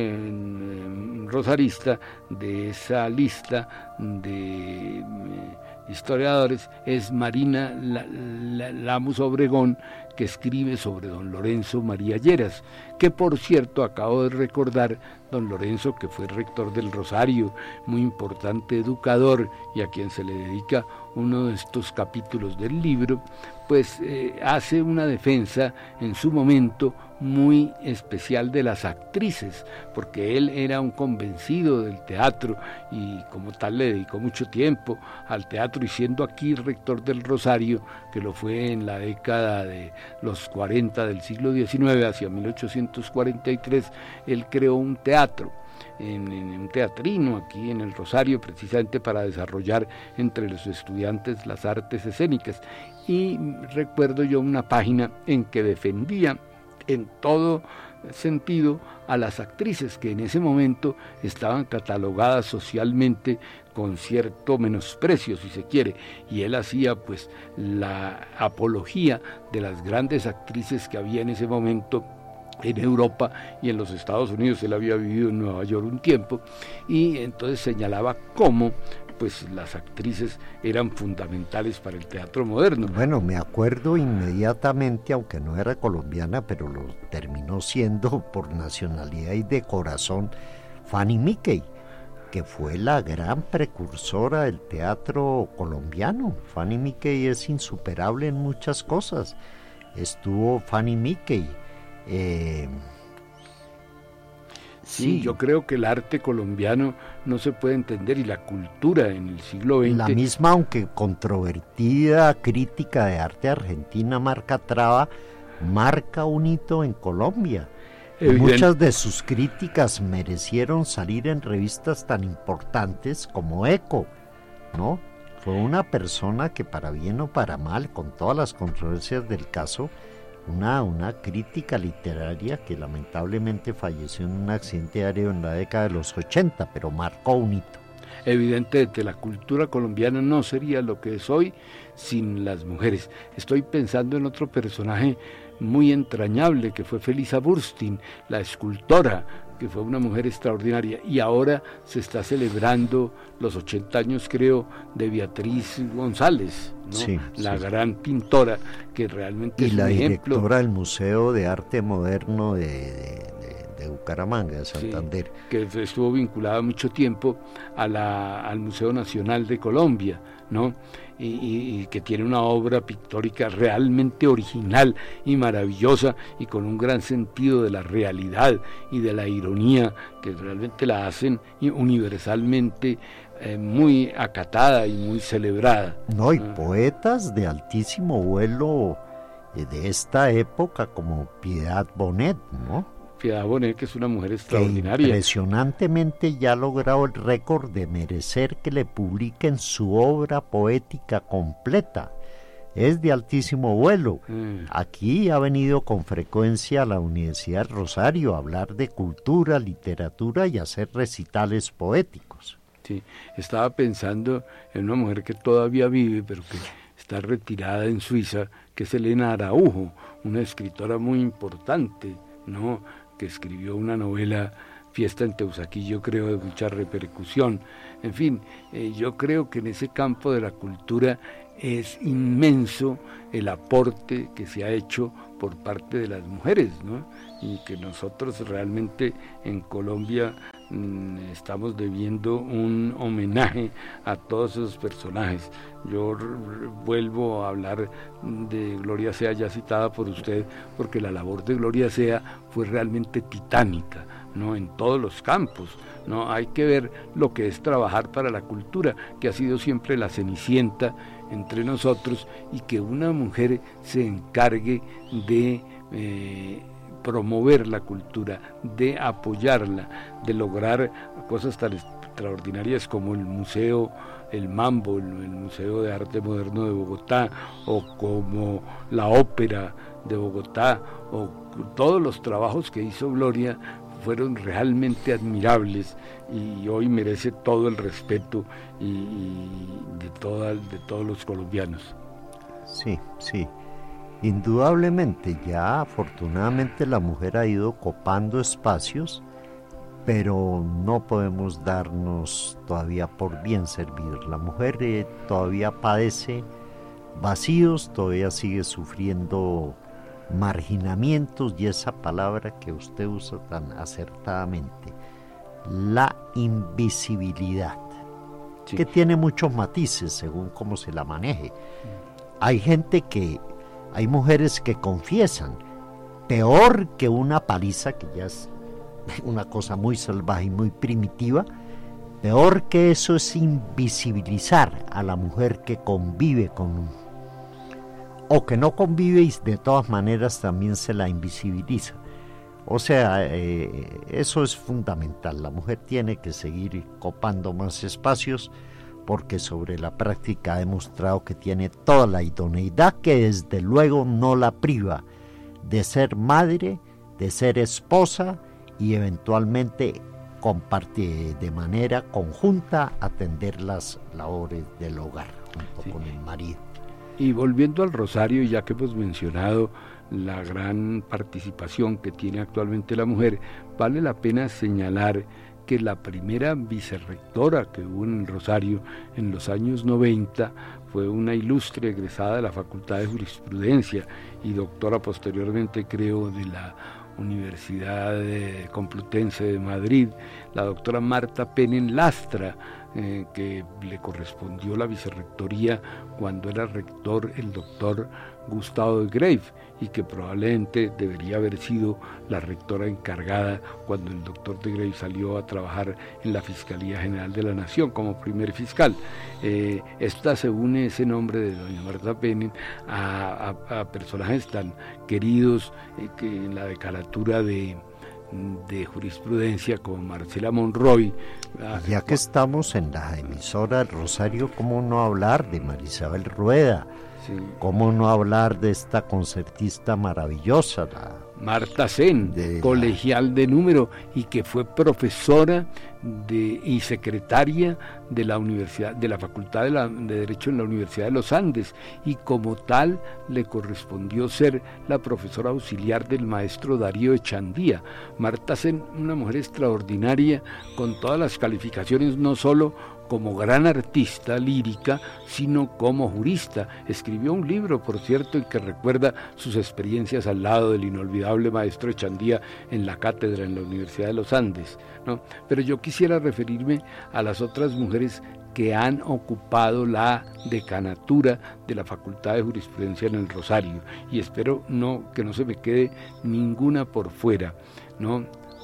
eh, rosarista de esa lista de eh, historiadores es Marina Lamus Obregón, que escribe sobre don Lorenzo María Lleras, que por cierto acabo de recordar, don Lorenzo, que fue rector del Rosario, muy importante educador, y a quien se le dedica uno de estos capítulos del libro, pues eh, hace una defensa en su momento muy especial de las actrices, porque él era un convencido del teatro y como tal le dedicó mucho tiempo al teatro, y siendo aquí rector del Rosario, que lo fue en la década de los cuarenta del siglo diecinueve, hacia mil ochocientos cuarenta y tres, él creó un teatro, en, en un teatrino aquí en el Rosario, precisamente para desarrollar entre los estudiantes las artes escénicas. Y recuerdo yo una página en que defendía en todo sentido a las actrices, que en ese momento estaban catalogadas socialmente con cierto menosprecio, si se quiere, y él hacía pues la apología de las grandes actrices que había en ese momento en Europa y en los Estados Unidos. Él había vivido en Nueva York un tiempo, y entonces señalaba cómo pues las actrices eran fundamentales para el teatro moderno. Bueno, me acuerdo inmediatamente, aunque no era colombiana, pero lo terminó siendo por nacionalidad y de corazón, Fanny Mickey, que fue la gran precursora del teatro colombiano. Fanny Mickey es insuperable en muchas cosas. Estuvo Fanny Mickey. Eh, Sí, yo creo que el arte colombiano no se puede entender, y la cultura en el siglo veinte... La misma, aunque controvertida, crítica de arte argentina, Marca Traba, marca un hito en Colombia. Evidente. Muchas de sus críticas merecieron salir en revistas tan importantes como Eco, ¿no? fue una persona que, para bien o para mal, con todas las controversias del caso, una, una crítica literaria que lamentablemente falleció en un accidente aéreo en la década de los ochenta, pero marcó un hito. Evidentemente la cultura colombiana no sería lo que es hoy sin las mujeres. Estoy pensando en otro personaje muy entrañable que fue Felisa Burstyn, la escultora, que fue una mujer extraordinaria, y ahora se está celebrando los ochenta años, creo, de Beatriz González, ¿no? Sí, la sí. gran pintora, que realmente y es un la ejemplo. directora del Museo de Arte Moderno de, de, de, de Bucaramanga, de Santander. Sí, que estuvo vinculada mucho tiempo a la, al Museo Nacional de Colombia, ¿no? Y, y, y que tiene una obra pictórica realmente original y maravillosa, y con un gran sentido de la realidad y de la ironía, que realmente la hacen universalmente eh, muy acatada y muy celebrada. No, y Ah. poetas de altísimo vuelo eh, de esta época, como Piedad Bonet, ¿no? Piedad Bonet, que es una mujer Que extraordinaria. impresionantemente ya ha logrado el récord de merecer que le publiquen su obra poética completa. Es de altísimo vuelo. Mm. Aquí ha venido con frecuencia a la Universidad del Rosario a hablar de cultura, literatura y hacer recitales poéticos. Sí, estaba pensando en una mujer que todavía vive, pero que está retirada en Suiza, que es Elena Araujo, una escritora muy importante, ¿no? Que escribió una novela, Fiesta en Teusaquillo, creo, de mucha repercusión. En fin, eh, yo creo que en ese campo de la cultura es inmenso el aporte que se ha hecho por parte de las mujeres, ¿no? Y que nosotros realmente en Colombia mmm, estamos debiendo un homenaje a todos esos personajes. Yo r- r- vuelvo a hablar de Gloria Sea, ya citada por usted, porque la labor de Gloria Sea fue realmente titánica, ¿no? En todos los campos, ¿no? Hay que ver lo que es trabajar para la cultura, que ha sido siempre la cenicienta entre nosotros, y que una mujer se encargue de eh, promover la cultura, de apoyarla, de lograr cosas tan extraordinarias como el Museo El Mambo, el, el Museo de Arte Moderno de Bogotá, o como la Ópera de Bogotá, o todos los trabajos que hizo Gloria fueron realmente admirables, y hoy merece todo el respeto y, y de, toda, de todos los colombianos. Sí, sí. Indudablemente ya afortunadamente la mujer ha ido copando espacios, pero no podemos darnos todavía por bien servir. La mujer eh, todavía padece vacíos, todavía sigue sufriendo marginamientos, y esa palabra que usted usa tan acertadamente, la invisibilidad, sí, que tiene muchos matices según cómo se la maneje. Hay gente que, hay mujeres que confiesan, peor que una paliza, que ya es una cosa muy salvaje y muy primitiva, peor que eso es invisibilizar a la mujer que convive con o que no convive, y de todas maneras también se la invisibiliza. O sea, eh, eso es fundamental. La mujer tiene que seguir copando más espacios, porque sobre la práctica ha demostrado que tiene toda la idoneidad, que desde luego no la priva de ser madre, de ser esposa, y eventualmente compartir de manera conjunta atender las labores del hogar junto sí. con el marido. Y volviendo al Rosario, ya que hemos mencionado la gran participación que tiene actualmente la mujer, vale la pena señalar que la primera vicerrectora que hubo en el Rosario en los años noventa fue una ilustre egresada de la Facultad de Jurisprudencia y doctora posteriormente, creo, de la Universidad Complutense de Madrid, la doctora Marta Penen Lastra, eh, que le correspondió la vicerrectoría cuando era rector el doctor Gustavo de Grave, y que probablemente debería haber sido la rectora encargada cuando el doctor de Grave salió a trabajar en la Fiscalía General de la Nación como primer fiscal. Eh, esta se une, ese nombre de doña Marta Penen, a, a, a personajes tan queridos eh, que en la decanatura de de jurisprudencia como Marcela Monroy. Ya que estamos en la emisora del Rosario, ¿cómo no hablar de Marisabel Rueda? Sí. ¿Cómo no hablar de esta concertista maravillosa, la Marta Sen, de colegial la... de número, y que fue profesora de, y secretaria de la universidad, de la Facultad de, la, de Derecho en la Universidad de los Andes, y como tal le correspondió ser la profesora auxiliar del maestro Darío Echandía. Marta Sen, una mujer extraordinaria, con todas las calificaciones, no solo como gran artista lírica, sino como jurista. Escribió un libro, por cierto, en que recuerda sus experiencias al lado del inolvidable maestro Echandía en la cátedra en la Universidad de los Andes, ¿no? Pero yo quisiera referirme a las otras mujeres que han ocupado la decanatura de la Facultad de Jurisprudencia en el Rosario, y espero no que no se me quede ninguna por fuera, ¿no?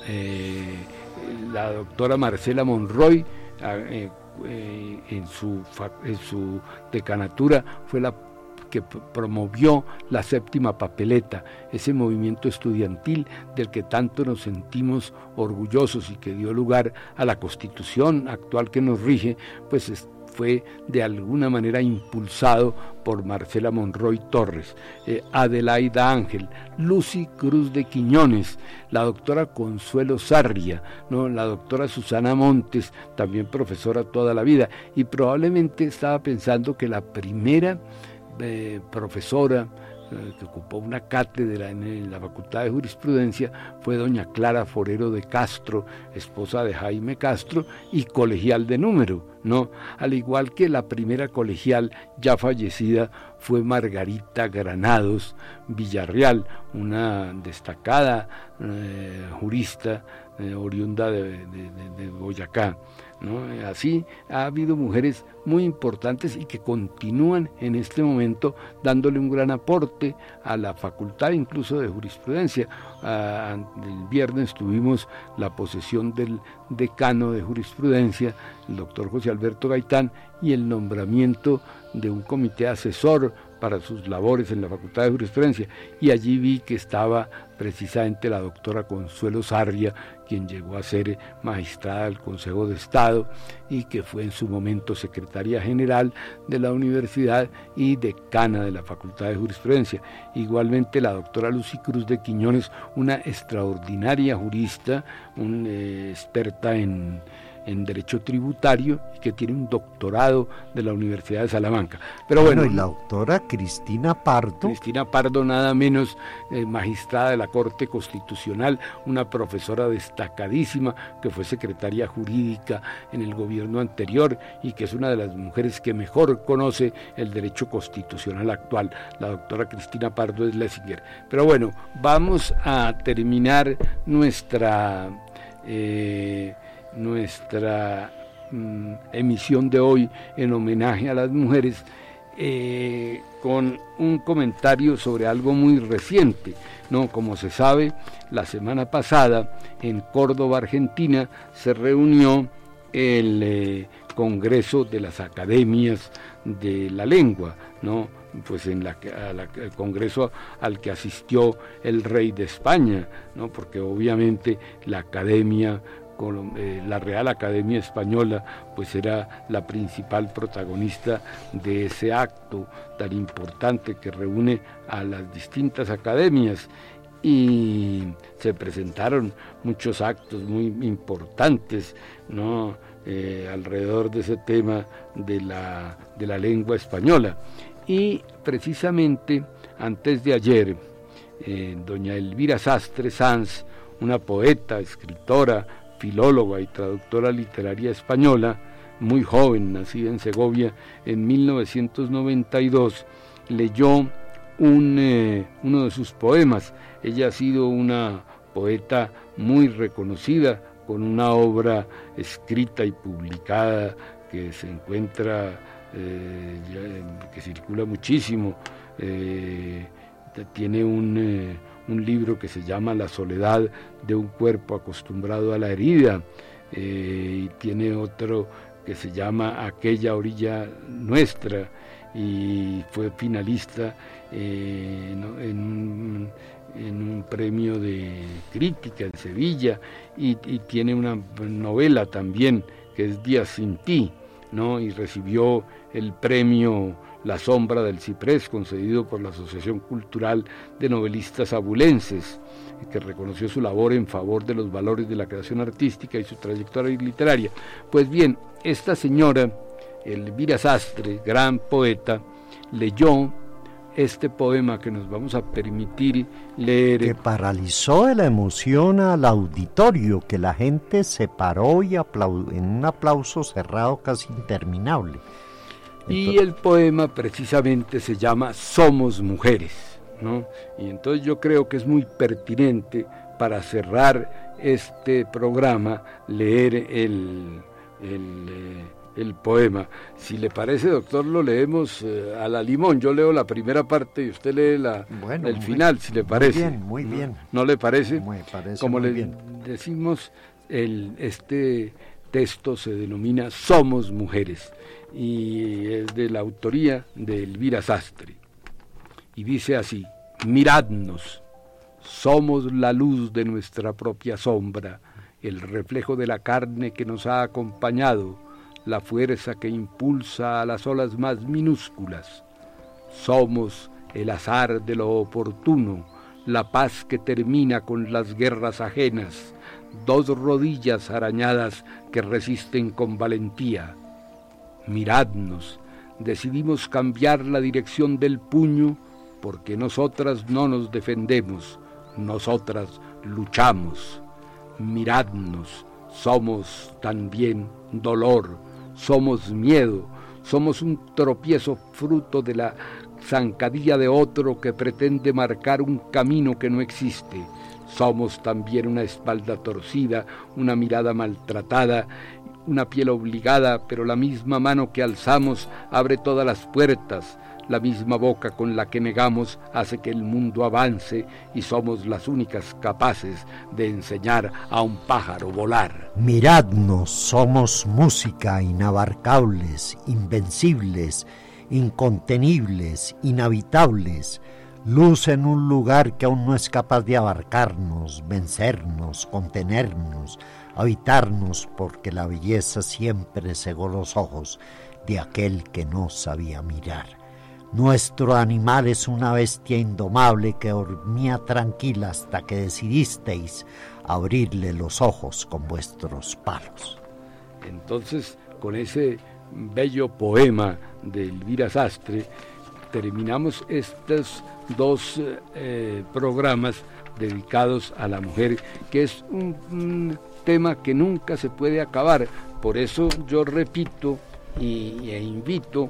Eh, la doctora Marcela Monroy, eh, Eh, en, su, en su decanatura fue la que promovió la séptima papeleta, ese movimiento estudiantil del que tanto nos sentimos orgullosos y que dio lugar a la Constitución actual que nos rige, pues es, fue de alguna manera impulsado por Marcela Monroy Torres, eh, Adelaida Ángel, Lucy Cruz de Quiñones, la doctora Consuelo Sarria, ¿no? La doctora Susana Montes, también profesora toda la vida, y probablemente estaba pensando que la primera eh, profesora que ocupó una cátedra en la Facultad de Jurisprudencia fue doña Clara Forero de Castro, esposa de Jaime Castro y colegial de número, ¿no? Al igual que la primera colegial ya fallecida fue Margarita Granados Villarreal, una destacada eh, jurista eh, oriunda de, de, de, de Boyacá, ¿no? Así ha habido mujeres muy importantes y que continúan en este momento dándole un gran aporte a la facultad incluso de jurisprudencia. Ah, el viernes tuvimos la posesión del decano de jurisprudencia, el doctor José Alberto Gaitán, y el nombramiento de un comité asesor para sus labores en la Facultad de Jurisprudencia, y allí vi que estaba precisamente la doctora Consuelo Sarria, quien llegó a ser magistrada del Consejo de Estado y que fue en su momento secretaria general de la universidad y decana de la Facultad de Jurisprudencia. Igualmente la doctora Lucy Cruz de Quiñones, una extraordinaria jurista, una eh, experta en en Derecho Tributario y que tiene un doctorado de la Universidad de Salamanca. Pero bueno, bueno y la doctora Cristina Pardo. Cristina Pardo, nada menos, eh, magistrada de la Corte Constitucional, una profesora destacadísima que fue secretaria jurídica en el gobierno anterior y que es una de las mujeres que mejor conoce el derecho constitucional actual. La doctora Cristina Pardo es Lessinger. Pero bueno, vamos a terminar nuestra... Eh, nuestra mm, emisión de hoy en homenaje a las mujeres eh, con un comentario sobre algo muy reciente, ¿no? Como se sabe, la semana pasada en Córdoba, Argentina, se reunió el eh, Congreso de las Academias de la Lengua, ¿no? Pues en la, a la, el congreso al que asistió el rey de España, ¿no? Porque obviamente la academia Con, eh, la Real Academia Española pues era la principal protagonista de ese acto tan importante que reúne a las distintas academias, y se presentaron muchos actos muy importantes, ¿no? eh, alrededor de ese tema de la, de la lengua española. Y precisamente antes de ayer eh, doña Elvira Sastre Sanz, una poeta, escritora, filóloga y traductora literaria española, muy joven, nacida en Segovia en mil novecientos noventa y dos, leyó un, eh, uno de sus poemas. Ella ha sido una poeta muy reconocida, con una obra escrita y publicada que se encuentra, eh, ya, que circula muchísimo, eh, tiene un... Eh, un libro que se llama La soledad de un cuerpo acostumbrado a la herida, eh, y tiene otro que se llama Aquella orilla nuestra, y fue finalista eh, ¿no? en, en un premio de crítica en Sevilla, y, y tiene una novela también que es Días sin ti, ¿no? Y recibió el premio La sombra del ciprés, concedido por la Asociación Cultural de Novelistas Abulenses, que reconoció su labor en favor de los valores de la creación artística y su trayectoria literaria. Pues bien, esta señora, Elvira Sastre, gran poeta, leyó este poema que nos vamos a permitir leer. Que paralizó de la emoción al auditorio, que la gente se paró y aplaudió en un aplauso cerrado casi interminable. Entonces, y el poema precisamente se llama Somos Mujeres, ¿no? Y entonces yo creo que es muy pertinente para cerrar este programa leer el, el, eh, el poema. Si le parece, doctor, lo leemos eh, a la limón. Yo leo la primera parte y usted lee la, bueno, el muy, final, si le parece. Muy bien, muy ¿No? bien. ¿No le parece? Me parece Como muy le bien. decimos, el, este texto se denomina Somos Mujeres y es de la autoría de Elvira Sastre. Y dice así: miradnos, somos la luz de nuestra propia sombra, el reflejo de la carne que nos ha acompañado, la fuerza que impulsa a las olas más minúsculas. Somos el azar de lo oportuno, la paz que termina con las guerras ajenas, dos rodillas arañadas que resisten con valentía. Miradnos, decidimos cambiar la dirección del puño porque nosotras no nos defendemos, nosotras luchamos. Miradnos, somos también dolor, somos miedo, somos un tropiezo fruto de la zancadilla de otro que pretende marcar un camino que no existe. Somos también una espalda torcida, una mirada maltratada, una piel obligada, pero la misma mano que alzamos abre todas las puertas, la misma boca con la que negamos hace que el mundo avance y somos las únicas capaces de enseñar a un pájaro volar. Miradnos, somos música, inabarcables, invencibles, incontenibles, inhabitables, luz en un lugar que aún no es capaz de abarcarnos, vencernos, contenernos, habitarnos, porque la belleza siempre cegó los ojos de aquel que no sabía mirar. Nuestro animal es una bestia indomable que dormía tranquila hasta que decidisteis abrirle los ojos con vuestros palos. Entonces, con ese bello poema de Elvira Sastre, terminamos estos dos eh, programas dedicados a la mujer, que es un, un tema que nunca se puede acabar. Por eso yo repito y, e invito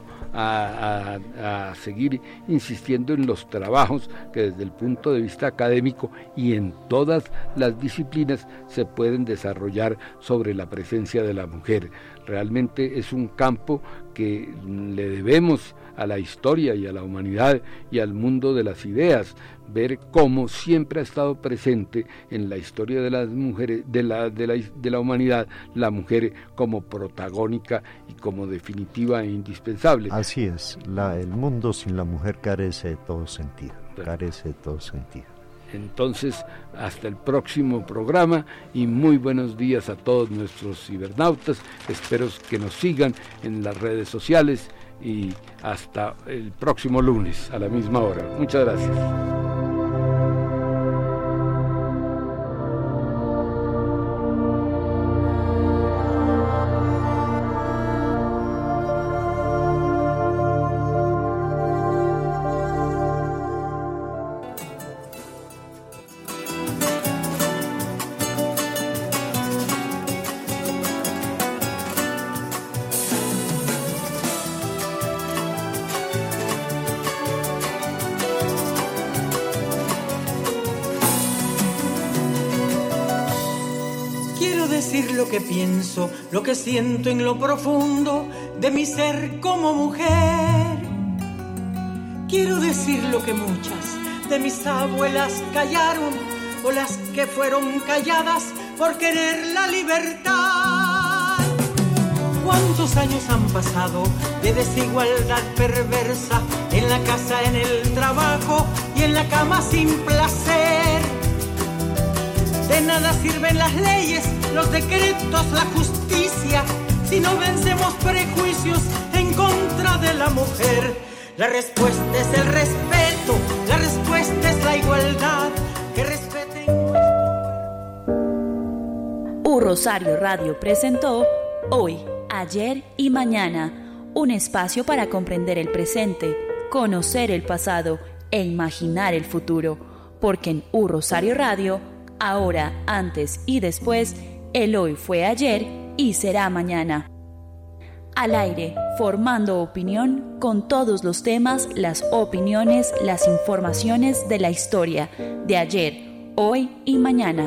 a, a, a seguir insistiendo en los trabajos que desde el punto de vista académico y en todas las disciplinas se pueden desarrollar sobre la presencia de la mujer. Realmente es un campo que le debemos a la historia y a la humanidad y al mundo de las ideas, ver cómo siempre ha estado presente en la historia de las mujeres, de la, de la, de la humanidad, la mujer como protagónica y como definitiva e indispensable. Así es, la, el mundo sin la mujer carece de todo sentido, carece de todo sentido. Entonces, hasta el próximo programa y muy buenos días a todos nuestros cibernautas. Espero que nos sigan en las redes sociales y hasta el próximo lunes a la misma hora. Muchas gracias. Lo que pienso, lo que siento en lo profundo de mi ser como mujer. Quiero decir lo que muchas de mis abuelas callaron, o las que fueron calladas por querer la libertad. Cuando ¿Cuántos años han pasado de desigualdad perversa en la casa, en el trabajo y en la cama sin placer? De nada sirven las leyes, los decretos, la justicia, si no vencemos prejuicios en contra de la mujer. La respuesta es el respeto, la respuesta es la igualdad, que respeten. U Rosario Radio presentó Hoy, Ayer y Mañana, un espacio para comprender el presente, conocer el pasado e imaginar el futuro, porque en U Rosario Radio, ahora, antes y después, el hoy fue ayer y será mañana. Al aire, formando opinión con todos los temas, las opiniones, las informaciones de la historia de ayer, hoy y mañana.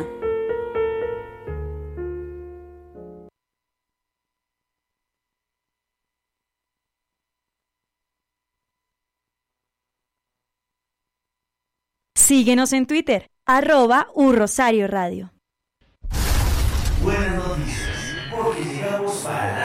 Síguenos en Twitter, arroba U Rosario Radio. Buenas noticias, porque llegamos para